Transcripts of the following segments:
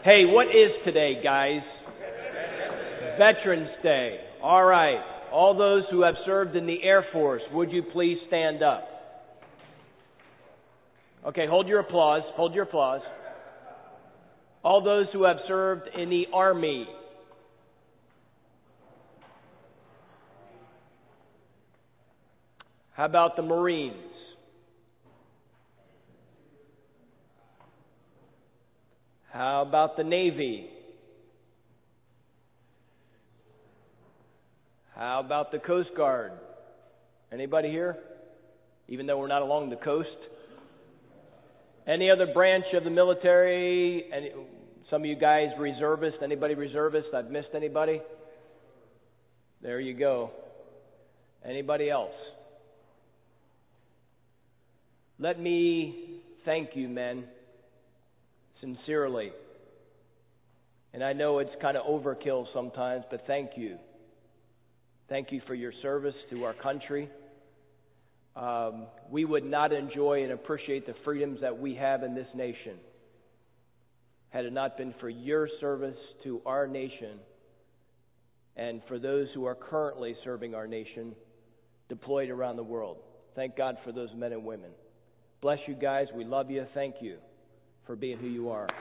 Hey, what is today, guys? Veterans Day. All right. All those who have served in the Air Force, would you please stand up? Okay, hold your applause. Hold your applause. All those who have served in the Army. How about the Marines? How about the Navy? How about the Coast Guard? Anybody here? Even though we're not along the coast? Any other branch of the military? Some of you guys reservists? Anybody reservist? I've missed anybody? There you go. Anybody else? Let me thank you, men, sincerely. And I know it's kind of overkill sometimes, but thank you. Thank you for your service to our country. We would not enjoy and appreciate the freedoms that we have in this nation had it not been for your service to our nation and for those who are currently serving our nation deployed around the world. Thank God for those men and women. Bless you guys. We love you. Thank you for being who you are.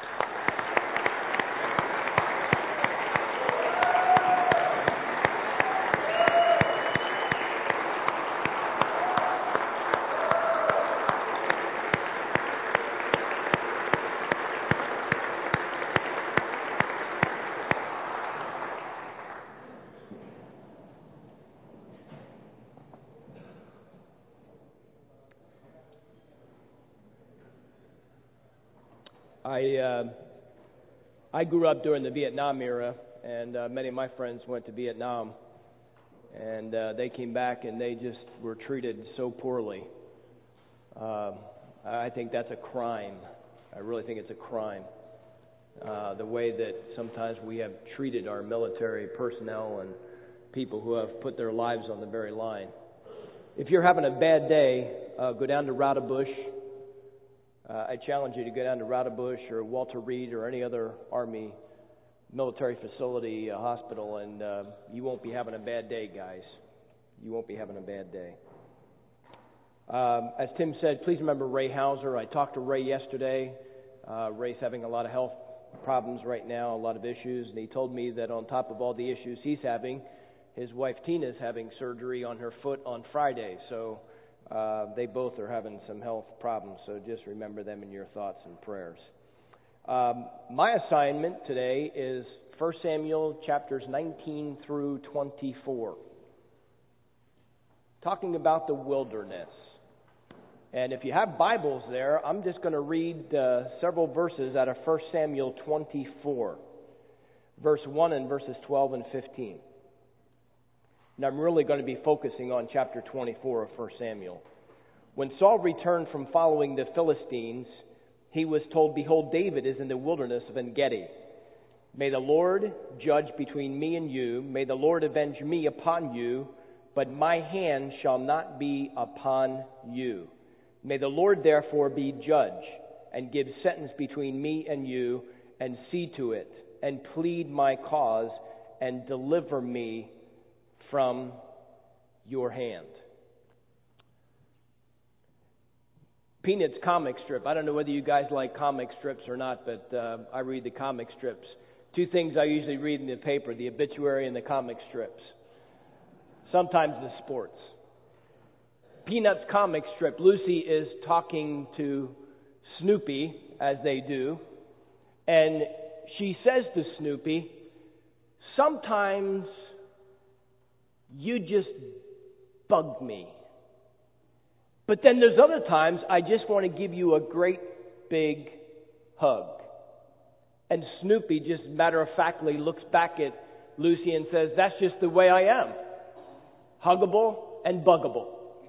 I grew up during the Vietnam era, and many of my friends went to Vietnam, and they came back and they just were treated so poorly. I think that's a crime. I really think it's a crime. The way that sometimes we have treated our military personnel and people who have put their lives on the very line. If you're having a bad day, go down to Roudabush. I challenge you to go down to Roudabush or Walter Reed or any other Army military facility, hospital, and you won't be having a bad day, guys. You won't be having a bad day. As Tim said, please remember Ray Hauser. I talked to Ray yesterday. Ray's having a lot of health problems right now, a lot of issues, and he told me that on top of all the issues he's having, his wife Tina's having surgery on her foot on Friday, so they both are having some health problems, so just remember them in your thoughts and prayers. My assignment today is 1 Samuel chapters 19 through 24, talking about the wilderness. And if you have Bibles there, I'm just going to read several verses out of 1 Samuel 24, verse 1 and verses 12 and 15. And I'm really going to be focusing on chapter 24 of 1 Samuel. When Saul returned from following the Philistines, he was told, "Behold, David is in the wilderness of En-Gedi. May the Lord judge between me and you. May the Lord avenge me upon you, but my hand shall not be upon you. May the Lord therefore be judge and give sentence between me and you, and see to it, and plead my cause, and deliver me from your hand." Peanuts comic strip. I don't know whether you guys like comic strips or not, but I read the comic strips. Two things I usually read in the paper, the obituary and the comic strips. Sometimes the sports. Peanuts comic strip. Lucy is talking to Snoopy, as they do, and she says to Snoopy, "Sometimes you just bug me. But then there's other times I just want to give you a great big hug." And Snoopy just matter-of-factly looks back at Lucy and says, "That's just the way I am. Huggable and buggable."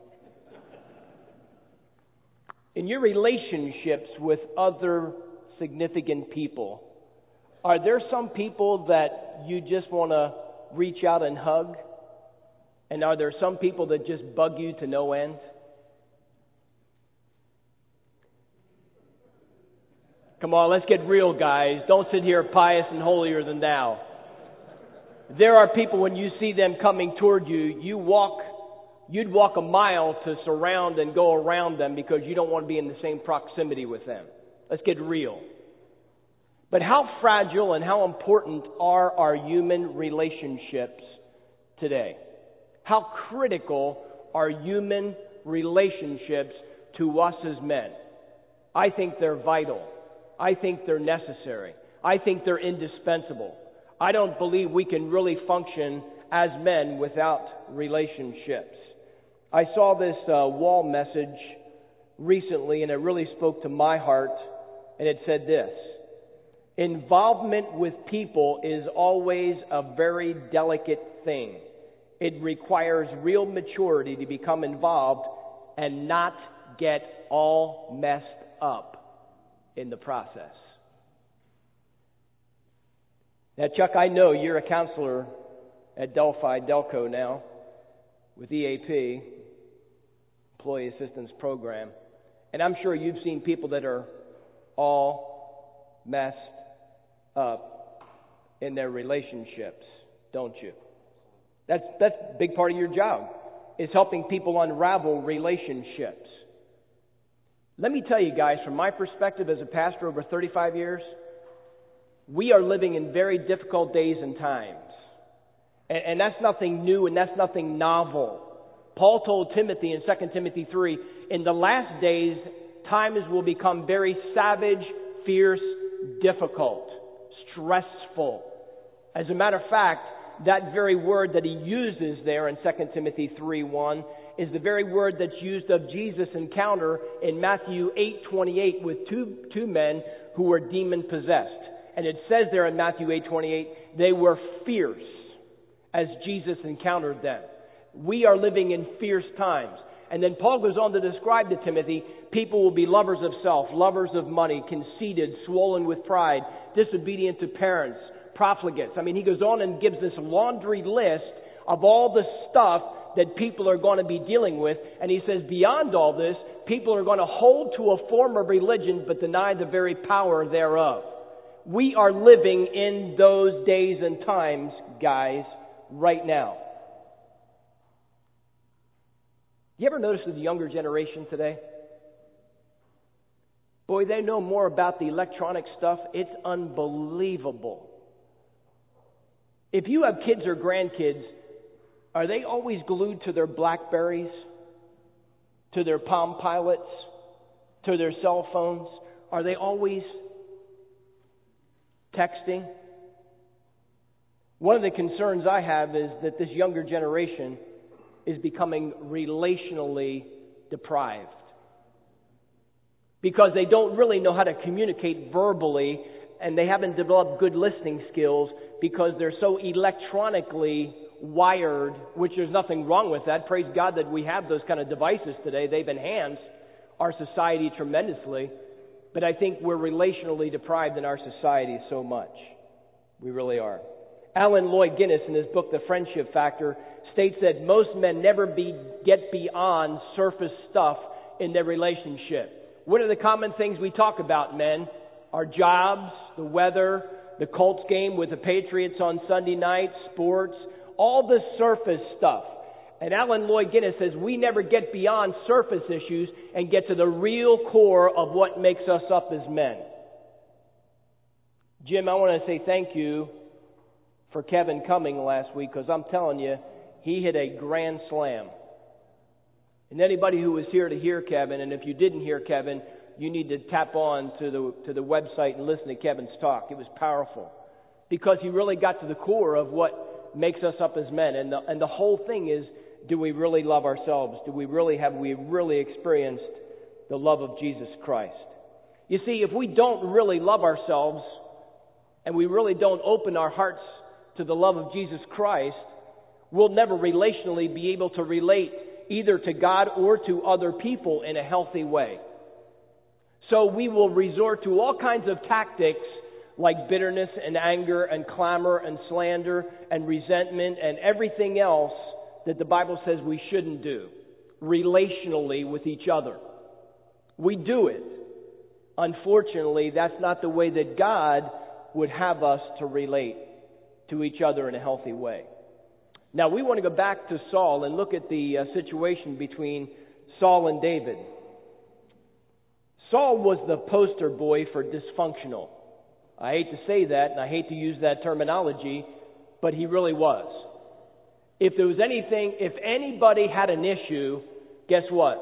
In your relationships with other significant people, are there some people that you just want to reach out and hug? And are there some people that just bug you to no end? Come on, let's get real, guys. Don't sit here pious and holier than thou. There are people, when you see them coming toward you, you'd walk a mile to surround and go around them because you don't want to be in the same proximity with them. Let's get real. But how fragile and how important are our human relationships today? How critical are human relationships to us as men? I think they're vital. I think they're necessary. I think they're indispensable. I don't believe we can really function as men without relationships. I saw this wall message recently, and it really spoke to my heart, and it said this: involvement with people is always a very delicate thing. It requires real maturity to become involved and not get all messed up in the process. Now, Chuck, I know you're a counselor at Delphi, Delco now, with EAP, Employee Assistance Program, and I'm sure you've seen people that are all messed up in their relationships, don't you? That's a big part of your job, is helping people unravel relationships. Let me tell you guys, from my perspective as a pastor over 35 years, we are living in very difficult days and times. And that's nothing new and that's nothing novel. Paul told Timothy in 2 Timothy 3, in the last days, times will become very savage, fierce, difficult, stressful. As a matter of fact, that very word that he uses there in 2 Timothy 3:1 is the very word that's used of Jesus' encounter in Matthew 8:28 with two men who were demon-possessed. And it says there in Matthew 8:28, they were fierce as Jesus encountered them. We are living in fierce times. And then Paul goes on to describe to Timothy, people will be lovers of self, lovers of money, conceited, swollen with pride, disobedient to parents, profligates. I mean, he goes on and gives this laundry list of all the stuff that people are going to be dealing with. And he says, beyond all this, people are going to hold to a form of religion but deny the very power thereof. We are living in those days and times, guys, right now. You ever notice with the younger generation today? Boy, they know more about the electronic stuff. It's unbelievable. If you have kids or grandkids, are they always glued to their Blackberries, to their Palm Pilots, to their cell phones? Are they always texting? One of the concerns I have is that this younger generation is becoming relationally deprived because they don't really know how to communicate verbally, and they haven't developed good listening skills because they're so electronically wired, which there's nothing wrong with that. Praise God that we have those kind of devices today. They've enhanced our society tremendously. But I think we're relationally deprived in our society so much. We really are. Alan Lloyd Guinness, in his book, The Friendship Factor, states that most men never get beyond surface stuff in their relationship. What are the common things we talk about, men? Our jobs, the weather, the Colts game with the Patriots on Sunday night, sports, all the surface stuff. And Alan Lloyd Guinness says we never get beyond surface issues and get to the real core of what makes us up as men. Jim, I want to say thank you for Kevin coming last week, because I'm telling you, he hit a grand slam. And anybody who was here to hear Kevin, and if you didn't hear Kevin, you need to tap on to the website and listen to Kevin's talk. It was powerful because he really got to the core of what makes us up as men. And the whole thing is, do we really love ourselves? Have we really experienced the love of Jesus Christ? You see, if we don't really love ourselves and we really don't open our hearts to the love of Jesus Christ, we'll never relationally be able to relate either to God or to other people in a healthy way. So we will resort to all kinds of tactics like bitterness and anger and clamor and slander and resentment and everything else that the Bible says we shouldn't do relationally with each other. We do it. Unfortunately, that's not the way that God would have us to relate to each other in a healthy way. Now, we want to go back to Saul and look at the situation between Saul and David. Saul was the poster boy for dysfunctional. I hate to say that, and I hate to use that terminology, but he really was. If there was anything, if anybody had an issue, guess what?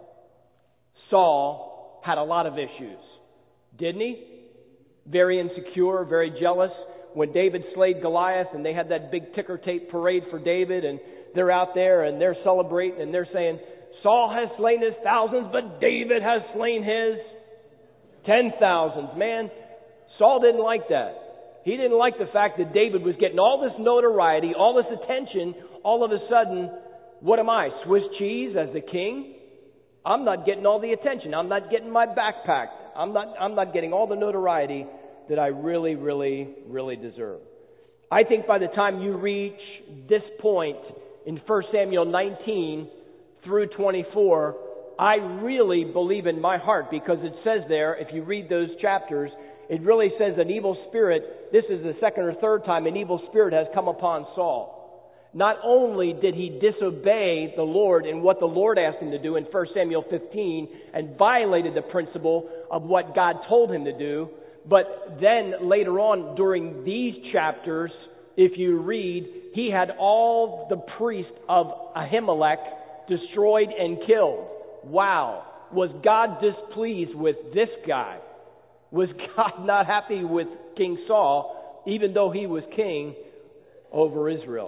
Saul had a lot of issues. Didn't he? Very insecure, very jealous. When David slayed Goliath and they had that big ticker tape parade for David, and they're out there and they're celebrating and they're saying, Saul has slain his thousands, but David has slain his 10,000s. Man, Saul didn't like that. He didn't like the fact that David was getting all this notoriety, all this attention. All of a sudden, what am I, Swiss cheese as the king? I'm not getting all the attention. I'm not getting my backpack. I'm not getting all the notoriety that I really, really, really deserve. I think by the time you reach this point in 1 Samuel 19 through 24, I really believe in my heart, because it says there, if you read those chapters, it really says an evil spirit, this is the second or third time an evil spirit has come upon Saul. Not only did he disobey the Lord in what the Lord asked him to do in 1 Samuel 15 and violated the principle of what God told him to do, but then later on during these chapters, if you read, he had all the priests of Ahimelech destroyed and killed. Wow. Was God displeased with this guy? Was God not happy with King Saul, even though he was king over Israel?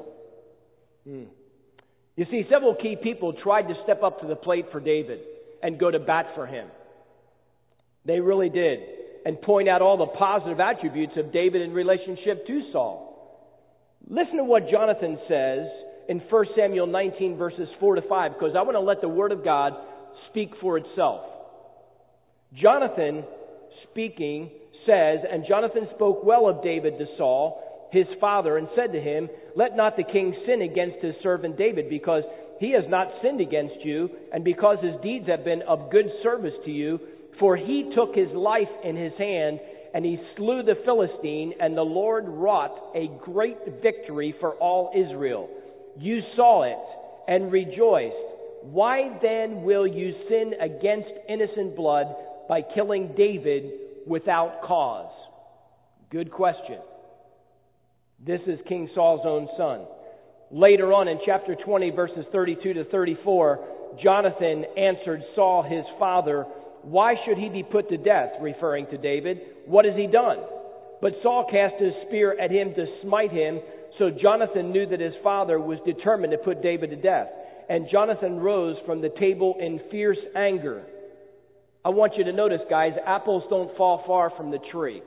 You see, several key people tried to step up to the plate for David and go to bat for him. They really did. And point out all the positive attributes of David in relationship to Saul. Listen to what Jonathan says in 1 Samuel 19 verses 4 to 5, because I want to let the Word of God speak for itself. Jonathan speaking says, and Jonathan spoke well of David to Saul, his father, and said to him, let not the king sin against his servant David, because he has not sinned against you, and because his deeds have been of good service to you. For he took his life in his hand, and he slew the Philistine, and the Lord wrought a great victory for all Israel. You saw it and rejoiced. Why then will you sin against innocent blood by killing David without cause? Good question. This is King Saul's own son. Later on in chapter 20, verses 32 to 34, Jonathan answered Saul, his father, why should he be put to death? Referring to David. What has he done? But Saul cast his spear at him to smite him. So Jonathan knew that his father was determined to put David to death. And Jonathan rose from the table in fierce anger. I want you to notice, guys, apples don't fall far from the tree.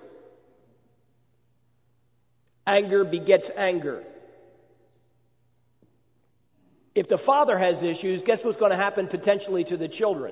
Anger begets anger. If the father has issues, guess what's going to happen potentially to the children?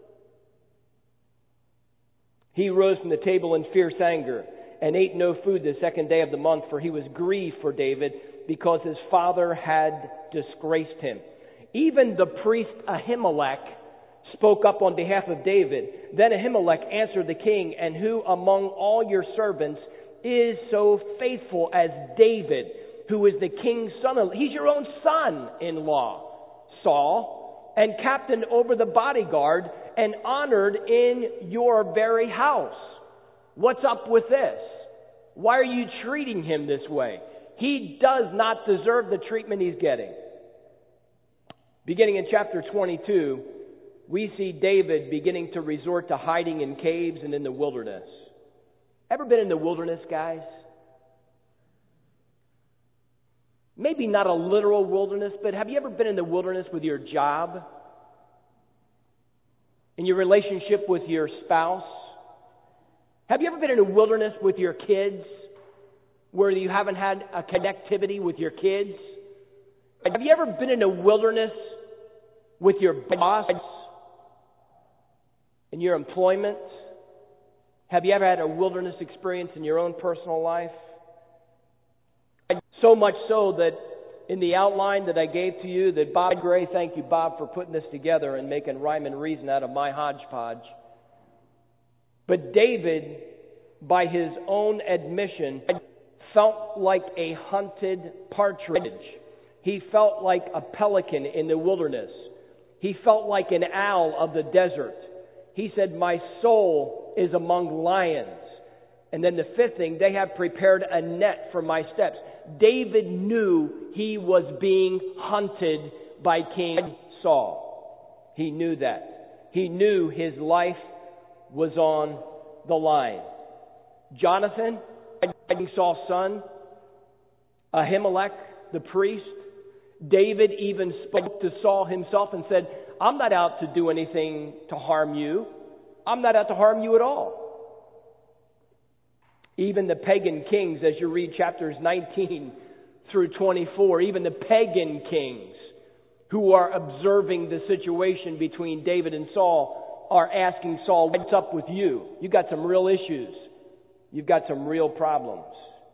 He rose from the table in fierce anger and ate no food the second day of the month, for he was grieved for David because his father had disgraced him. Even the priest Ahimelech spoke up on behalf of David. Then Ahimelech answered the king, and who among all your servants is so faithful as David, who is the king's son-in-law? He's your own son-in-law, Saul, and captain over the bodyguard, and honored in your very house. What's up with this? Why are you treating him this way? He does not deserve the treatment he's getting. Beginning in chapter 22, we see David beginning to resort to hiding in caves and in the wilderness. Ever been in the wilderness, guys? Maybe not a literal wilderness, but have you ever been in the wilderness with your job? In your relationship with your spouse? Have you ever been in a wilderness with your kids where you haven't had a connectivity with your kids? Have you ever been in a wilderness with your boss in your employment? Have you ever had a wilderness experience in your own personal life? So much so that in the outline that I gave to you, that Bob Gray, thank you, Bob, for putting this together and making rhyme and reason out of my hodgepodge. But David, by his own admission, felt like a hunted partridge. He felt like a pelican in the wilderness. He felt like an owl of the desert. He said, my soul is among lions. And then the fifth thing, they have prepared a net for my steps. David knew he was being hunted by King Saul. He knew that. He knew his life was on the line. Jonathan, King Saul's son, Ahimelech, the priest, David even spoke to Saul himself and said, I'm not out to do anything to harm you. I'm not out to harm you at all. Even the pagan kings, as you read chapters 19 through 24, even the pagan kings who are observing the situation between David and Saul are asking Saul, what's up with you? You've got some real issues. You've got some real problems.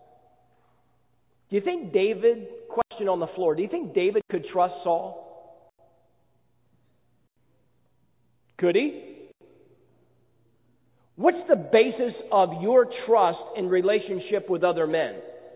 Do you think David, question on the floor, do you think David could trust Saul? Could he? What's the basis of your trust in relationship with other men?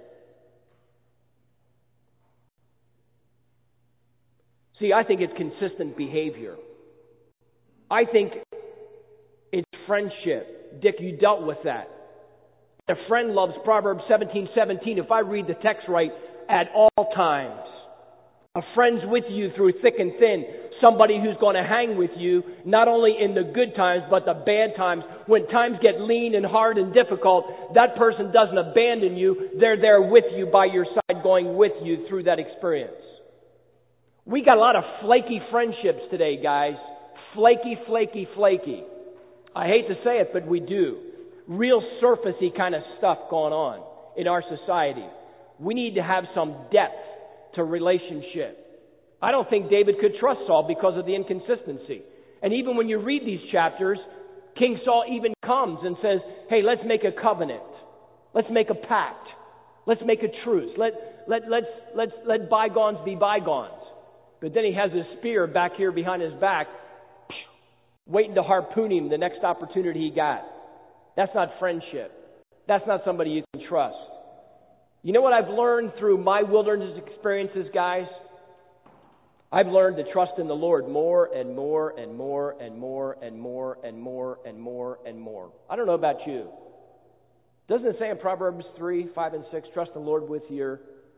See, I think it's consistent behavior. I think it's friendship. Dick, you dealt with that. A friend loves Proverbs 17:17. If I read the text right, at all times. A friend's with you through thick and thin. Somebody who's going to hang with you, not only in the good times, but the bad times. When times get lean and hard and difficult, that person doesn't abandon you. They're there with you, by your side, going with you through that experience. We got a lot of flaky friendships today, guys. Flaky, flaky, flaky. I hate to say it, but we do. Real surfacey kind of stuff going on in our society. We need to have some depth to relationship. I don't think David could trust Saul because of the inconsistency. And even when you read these chapters, King Saul even comes and says, hey, let's make a covenant. Let's make a pact. Let's make a truce. Let bygones be bygones. But then he has his spear back here behind his back, waiting to harpoon him the next opportunity he got. That's not friendship. That's not somebody you can trust. You know what I've learned through my wilderness experiences, guys? I've learned to trust in the Lord more and more and more and more and more and more and more and more. I don't know about you. Doesn't it say in Proverbs 3, 5, and 6, trust the Lord with your...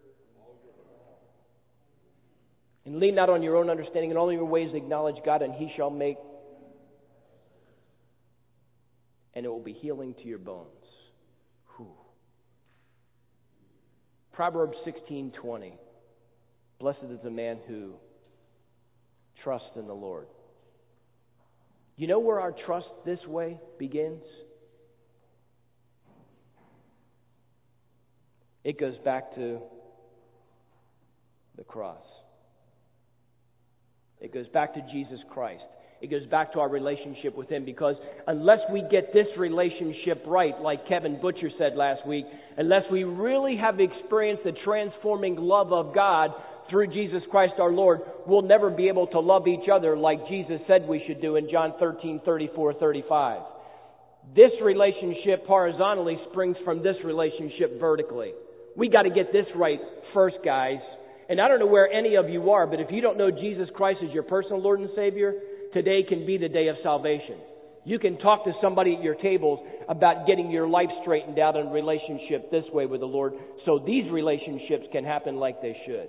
and lean not on your own understanding, in all your ways acknowledge God, and He shall make... and it will be healing to your bones. Whew. Proverbs 16:20. Blessed is the man who trusts in the Lord. You know where our trust this way begins? It goes back to the cross. It goes back to Jesus Christ. It goes back to our relationship with Him, because unless we get this relationship right, like Kevin Butcher said last week, unless we really have experienced the transforming love of God through Jesus Christ our Lord, we'll never be able to love each other like Jesus said we should do in John 13:34-35. This relationship horizontally springs from this relationship vertically. We got to get this right first, guys. And I don't know where any of you are, but if you don't know Jesus Christ as your personal Lord and Savior, today can be the day of salvation. You can talk to somebody at your tables about getting your life straightened out in relationship this way with the Lord, so these relationships can happen like they should.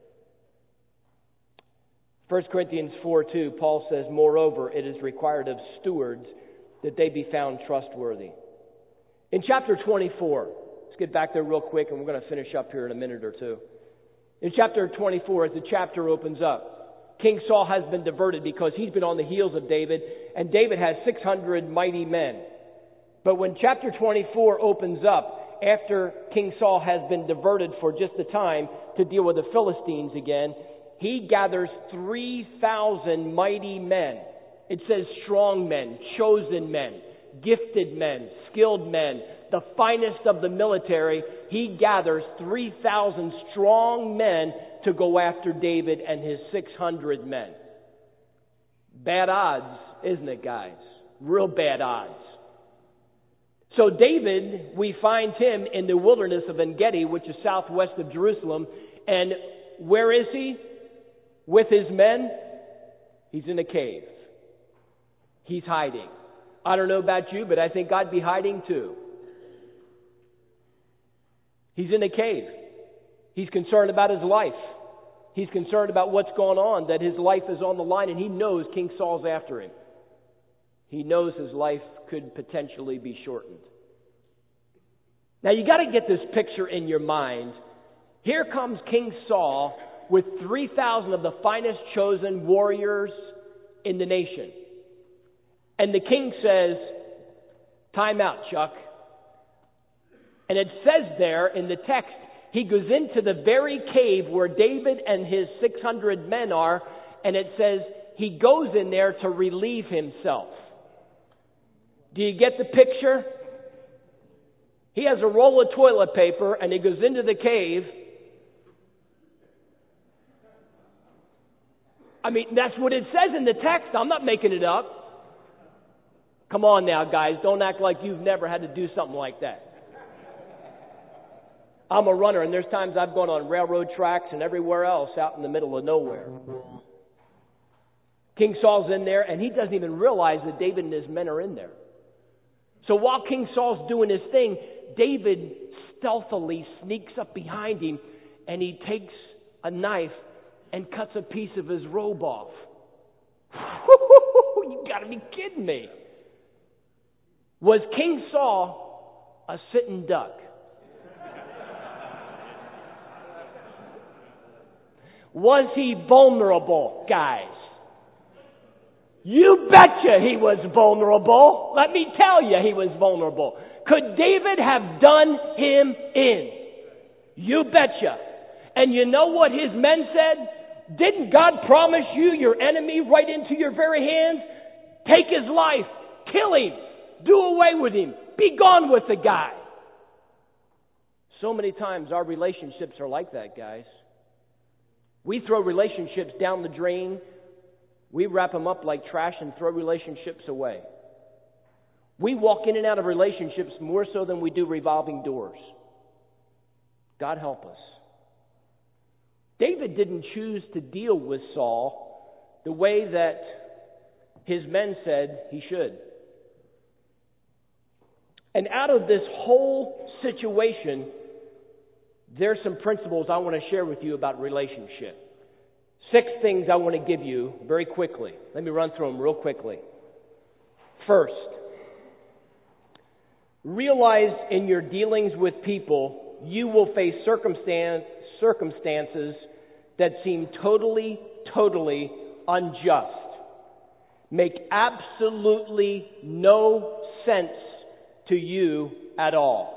1 Corinthians 4:2, Paul says, moreover, it is required of stewards that they be found trustworthy. In chapter 24, let's get back there real quick and we're going to finish up here in a minute or two. In chapter 24, as the chapter opens up, King Saul has been diverted because he's been on the heels of David, and David has 600 mighty men. But when chapter 24 opens up, after King Saul has been diverted for just a time to deal with the Philistines again, he gathers 3,000 mighty men. It says strong men, chosen men, gifted men, skilled men, the finest of the military. He gathers 3,000 strong men to go after David and his 600 men. Bad odds, isn't it, guys? Real bad odds. So David, we find him in the wilderness of En-Gedi, which is southwest of Jerusalem. And where is he? With his men? He's in a cave. He's hiding. I don't know about you, but I think I'd be hiding too. He's in a cave. He's concerned about his life. He's concerned about what's going on, that his life is on the line, and he knows King Saul's after him. He knows his life could potentially be shortened. Now you got to get this picture in your mind. Here comes King Saul with 3,000 of the finest chosen warriors in the nation. And the king says, "Time out, Chuck." And it says there in the text, he goes into the very cave where David and his 600 men are, and it says he goes in there to relieve himself. Do you get the picture? He has a roll of toilet paper, and he goes into the cave. I mean, that's what it says in the text. I'm not making it up. Come on now, guys. Don't act like you've never had to do something like that. I'm a runner, and there's times I've gone on railroad tracks and everywhere else out in the middle of nowhere. King Saul's in there, and he doesn't even realize that David and his men are in there. So while King Saul's doing his thing, David stealthily sneaks up behind him, and he takes a knife and cuts a piece of his robe off. You got to be kidding me. Was King Saul a sitting duck? Was he vulnerable, guys? You betcha he was vulnerable. Let me tell you, he was vulnerable. Could David have done him in? You betcha. And you know what his men said? Didn't God promise you your enemy right into your very hands? Take his life. Kill him. Do away with him. Be gone with the guy. So many times our relationships are like that, guys. We throw relationships down the drain. We wrap them up like trash and throw relationships away. We walk in and out of relationships more so than we do revolving doors. God help us. David didn't choose to deal with Saul the way that his men said he should. And out of this whole situation, there's some principles I want to share with you about relationship. 6 things I want to give you very quickly. Let me run through them real quickly. First, realize in your dealings with people, you will face circumstances that seem totally unjust. Make absolutely no sense to you at all.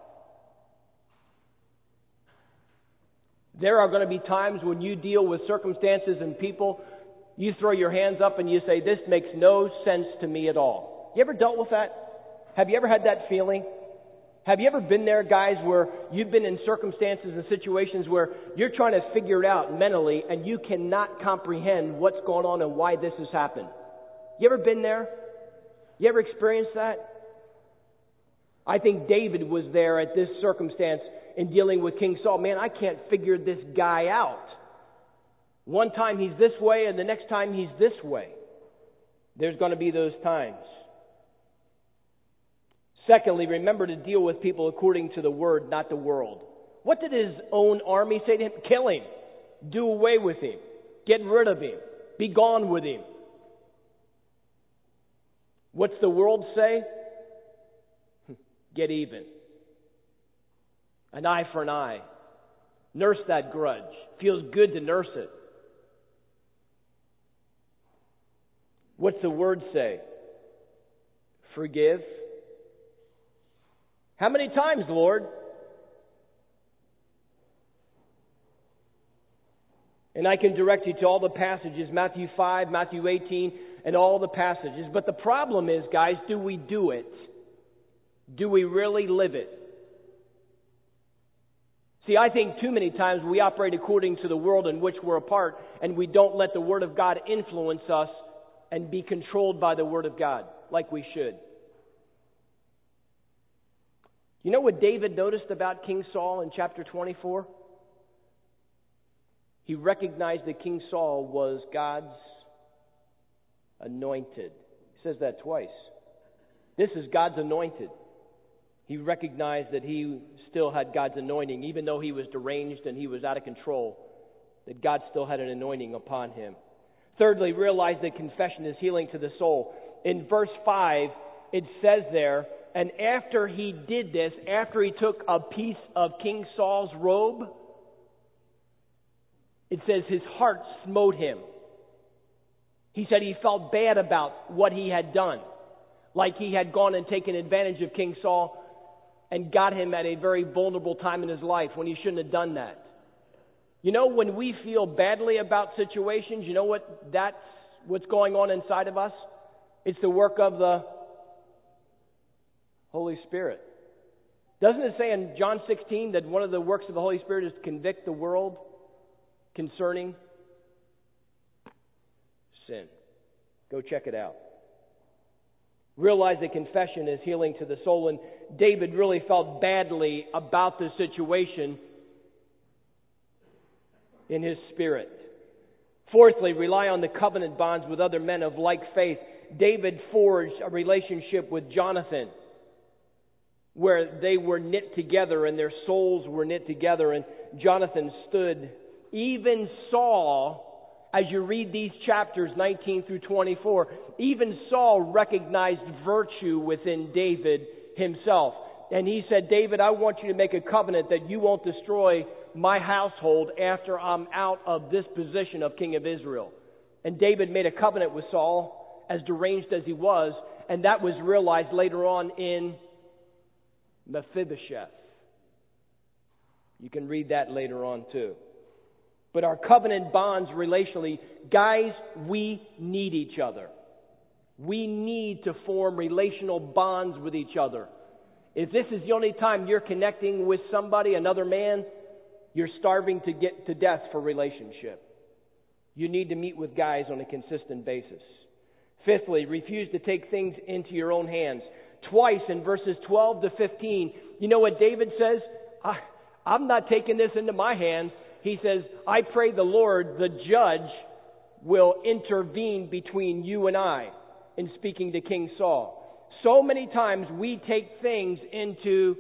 There are going to be times when you deal with circumstances and people, you throw your hands up and you say, "This makes no sense to me at all." You ever dealt with that? Have you ever had that feeling? Have you ever been there, guys, where you've been in circumstances and situations where you're trying to figure it out mentally and you cannot comprehend what's going on and why this has happened? You ever been there? You ever experienced that? I think David was there at this circumstance in dealing with King Saul. Man, I can't figure this guy out. One time he's this way and the next time he's this way. There's going to be those times. Secondly, remember to deal with people according to the word, not the world. What did his own army say to him? Kill him. Do away with him. Get rid of him. Be gone with him. What's the world say? Get even. An eye for an eye. Nurse that grudge. Feels good to nurse it. What's the word say? Forgive. How many times, Lord? And I can direct you to all the passages, Matthew 5, Matthew 18, and all the passages. But the problem is, guys, do we do it? Do we really live it? See, I think too many times we operate according to the world in which we're a part, and we don't let the Word of God influence us and be controlled by the Word of God like we should. You know what David noticed about King Saul in chapter 24? He recognized that King Saul was God's anointed. He says that twice. This is God's anointed. He recognized that he still had God's anointing, even though he was deranged and he was out of control, that God still had an anointing upon him. Thirdly, realize that confession is healing to the soul. In verse 5, it says there, and after he did this, after he took a piece of King Saul's robe, it says his heart smote him. He said he felt bad about what he had done, like he had gone and taken advantage of King Saul and got him at a very vulnerable time in his life when he shouldn't have done that. You know, when we feel badly about situations, you know that's what's going on inside of us? It's the work of the Holy Spirit. Doesn't it say in John 16 that one of the works of the Holy Spirit is to convict the world concerning sin? Go check it out. Realize that confession is healing to the soul, and David really felt badly about the situation in his spirit. Fourthly, rely on the covenant bonds with other men of like faith. David forged a relationship with Jonathan where they were knit together and their souls were knit together, and Jonathan stood. Even Saul, as you read these chapters 19 through 24, even Saul recognized virtue within David himself. And he said, David, I want you to make a covenant that you won't destroy my household after I'm out of this position of king of Israel. And David made a covenant with Saul, as deranged as he was, and that was realized later on in Mephibosheth. You can read that later on too. But our covenant bonds relationally, guys, we need each other. We need to form relational bonds with each other. If this is the only time you're connecting with somebody, another man, you're starving to get to death for relationship. You need to meet with guys on a consistent basis. Fifthly, refuse to take things into your own hands. Twice in verses 12 to 15, you know what David says? I'm not taking this into my hands. He says, I pray the Lord, the judge, will intervene between you and I, in speaking to King Saul. So many times we take things into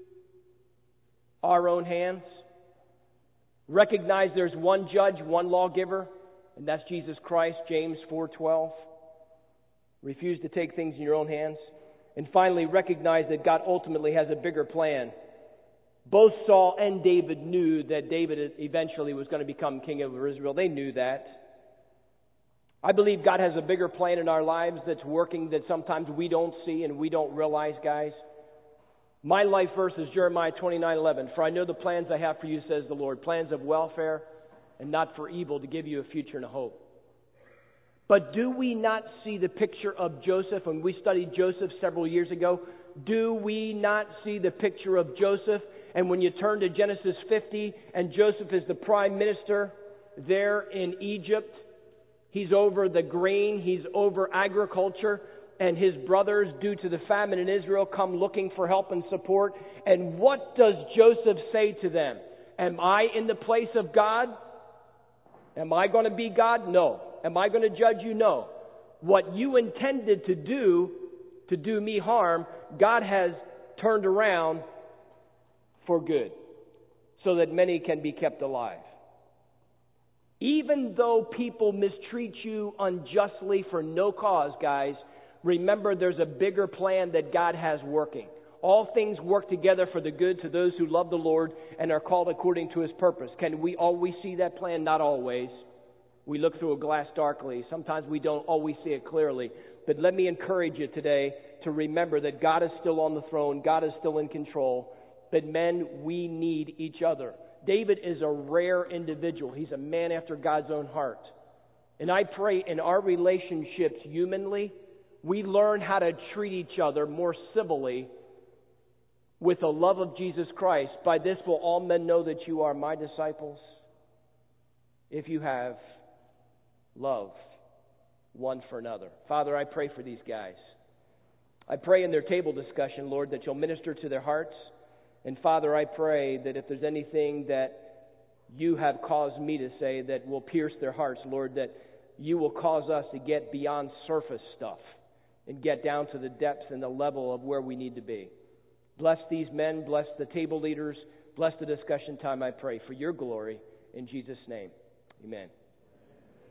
our own hands. Recognize there's one judge, one lawgiver, and that's Jesus Christ, James 4:12. Refuse to take things in your own hands. And finally, recognize that God ultimately has a bigger plan. Both Saul and David knew that David eventually was going to become king of Israel. They knew that. I believe God has a bigger plan in our lives that's working that sometimes we don't see and we don't realize, guys. My life verse is Jeremiah 29:11. For I know the plans I have for you, says the Lord, plans of welfare and not for evil, to give you a future and a hope. But do we not see the picture of Joseph? When we studied Joseph several years ago, do we not see the picture of Joseph? And when you turn to Genesis 50, and Joseph is the prime minister there in Egypt, he's over the grain, he's over agriculture, and his brothers, due to the famine in Israel, come looking for help and support. And what does Joseph say to them? Am I in the place of God? Am I going to be God? No. Am I going to judge you? No. What you intended to do me harm, God has turned around for good, so that many can be kept alive. Even though people mistreat you unjustly for no cause, guys, remember there's a bigger plan that God has working. All things work together for the good to those who love the Lord and are called according to His purpose. Can we always see that plan? Not always. We look through a glass darkly. Sometimes we don't always see it clearly. But let me encourage you today to remember that God is still on the throne. God is still in control. But men, we need each other. David is a rare individual. He's a man after God's own heart. And I pray in our relationships humanly, we learn how to treat each other more civilly with the love of Jesus Christ. By this will all men know that you are my disciples, if you have love one for another. Father, I pray for these guys. I pray in their table discussion, Lord, that you'll minister to their hearts. And Father, I pray that if there's anything that you have caused me to say that will pierce their hearts, Lord, that you will cause us to get beyond surface stuff and get down to the depths and the level of where we need to be. Bless these men, bless the table leaders, bless the discussion time, I pray, for your glory. In Jesus' name, amen.